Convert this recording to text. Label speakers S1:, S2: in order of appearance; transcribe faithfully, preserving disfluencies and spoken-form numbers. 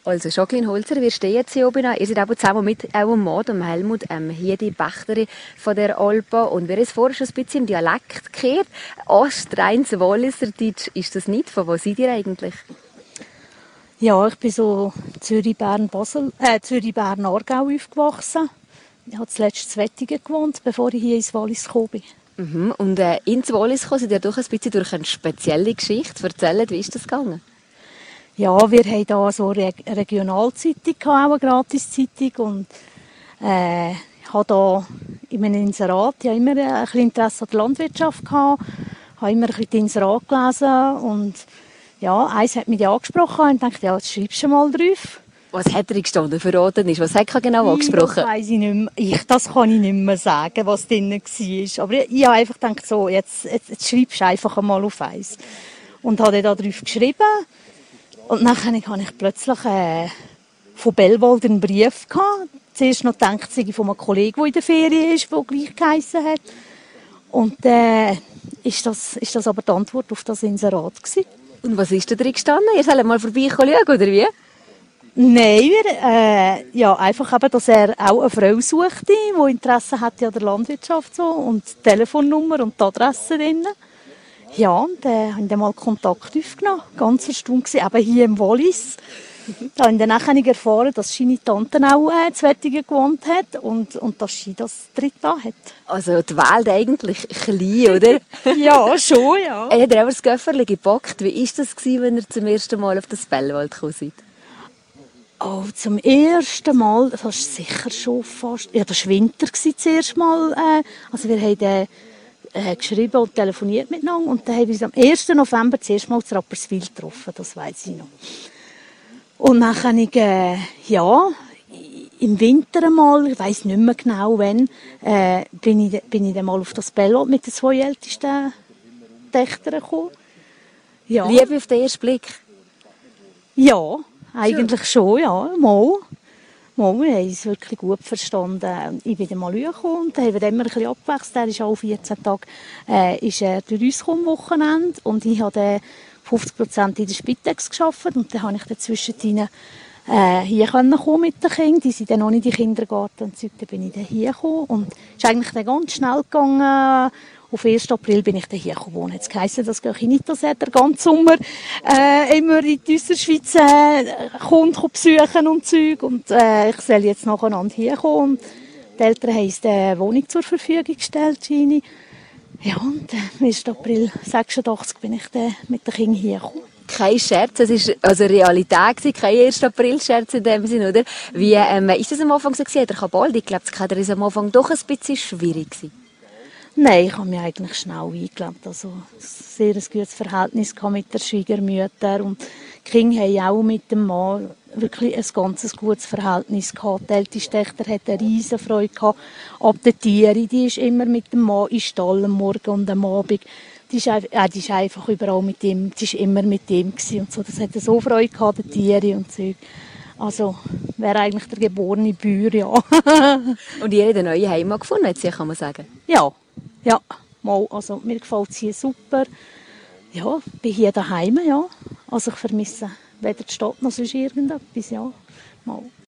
S1: Also Jacqueline Holzer, wir stehen jetzt hier oben. Ihr seid aber zusammen mit auch dem Mann, dem Helmut, ähm, hier die Pächterin von der Alpa. Und wir haben es vorher schon ein bisschen im Dialekt gehört. Astreins Walliserdeutsch ist das nicht. Von wo seid ihr eigentlich?
S2: Ja, ich bin so Zürich, Bern, Basel, äh, Zürich, Bern, Aargau aufgewachsen. Ich habe zuletzt in Wettingen gewohnt, bevor ich hier ins Wallis gekommen bin.
S1: Mhm. Und äh, ins Wallis gekommen seid ihr doch ein bisschen durch eine spezielle Geschichte. Erzählt, wie ist das gegangen?
S2: Ja, wir hatten hier so eine Regionalzeitung, auch eine Gratiszeitung. Und äh, ich habe hier in meinem Inserat ja immer ein bisschen Interesse an der Landwirtschaft gehabt. Ich habe immer ein bisschen die Inserat gelesen. Und ja, eins hat mich angesprochen und ich dachte, ja, jetzt schreibst du mal drauf.
S1: Was hat er gestanden, verraten ist? Was hat er genau angesprochen?
S2: Das weiss ich nicht mehr. Ich, das kann ich nicht mehr sagen, was drin war. Aber ich, ich habe einfach gedacht, so, jetzt, jetzt, jetzt schreibst du einfach einmal auf eins. Und habe dann darauf geschrieben. Und dann hatte ich plötzlich äh, von Bellwald einen Brief gehabt. Zuerst noch gedacht, ich von einem Kollegen, der in der Ferien ist, der gleich geheissen hat. Und dann äh, ist das, ist das aber die Antwort auf das Inserat gewesen.
S1: Und was ist da drin gestanden? Ihr sollt mal vorbeikommen schauen, oder wie?
S2: Nein, wir, äh, ja, einfach eben, dass er auch eine Frau suchte, die Interesse hatte an der Landwirtschaft so, und die Telefonnummer und die Adresse drin. Ja, und dann äh, habe ich dann mal Kontakt aufgenommen. Ganz erstaunt gewesen, eben hier im Wallis. Da habe ich dann nachher erfahren, dass seine Tante auch äh, in Wettingen gewohnt hat und, und dass sie das dritte hat.
S1: Also die Welt eigentlich klein, oder?
S2: Ja, schon, ja.
S1: Er hat aber das Göfferli gepackt. Wie war das, wenn ihr zum ersten Mal auf das Bellwald gekommen seid?
S2: Oh, zum ersten Mal, das war sicher schon fast, ja, das war Winter zuerst mal. Äh, also wir haben dann äh, geschrieben und telefoniert miteinander und dann haben wir uns am ersten November zuerst mal zu Rapperswil getroffen, das weiss ich noch. Und dann kann ich, äh, ja, im Winter einmal, ich weiss nicht mehr genau wann, äh, bin, ich, bin ich dann mal auf das Bellwald mit den zwei ältesten Töchtern gekommen. Ja.
S1: Liebe auf den ersten Blick?
S2: Ja. Eigentlich schon, ja, mal. mal. Wir haben uns wirklich gut verstanden. Ich bin dann mal gekommen und dann haben wir immer ein bisschen abgewechselt. Er ist alle vierzehn Tage äh, ist er durch uns gekommen, am Wochenende. Und ich habe dann fünfzig Prozent in der Spitex gearbeitet. Und dann konnte ich dazwischen äh, hier kommen mit den Kindern. Die sind dann noch nicht in den Kindergarten und so. Dann bin ich dann hier gekommen. Und es ist eigentlich dann ganz schnell gegangen. Auf den ersten April bin ich dann hier gekommen. Jetzt geheissen, das gehe ich nicht, dass er den ganzen Sommer äh, immer in die Schweiz äh, kommt, kommt besuchen und Zeug. Und äh, ich soll jetzt nacheinander hier kommen. Und die Eltern haben uns eine Wohnung zur Verfügung gestellt, Gini. Ja, und am ersten April sechsundachtzig bin ich dann mit den Kindern hier gekommen.
S1: Kein Scherz, es war also Realität, kein erster April-Scherz in dem Sinne, oder? Wie ähm, ist das am Anfang so gewesen? Der Kabal, ich glaube, das war am Anfang doch ein bisschen schwierig gewesen.
S2: Nein, ich habe mich eigentlich schnell eingelebt. Also, ein sehr gutes Verhältnis mit der Schwiegermutter. Und die Kinder haben auch mit dem Mann wirklich ein ganz gutes Verhältnis gehabt. Die älteste Tochter hatte eine riesen Freude gehabt ab den Tieren. Die ist immer mit dem Mann im Stall am Morgen und am Abend. Die ist, äh, die ist einfach überall mit ihm, die ist immer mit ihm gewesen und so. Das hat so Freude gehabt, die Tiere und so. Also, wäre eigentlich der geborene Bauer, ja.
S1: Und ihr habt eine neue Heimat gefunden, jetzt kann man sagen?
S2: Ja. Ja, mal, also mir gefällt es hier super. Ja, bin hier daheim, ja. Also ich vermisse weder die Stadt noch sonst irgendetwas, ja. Mal.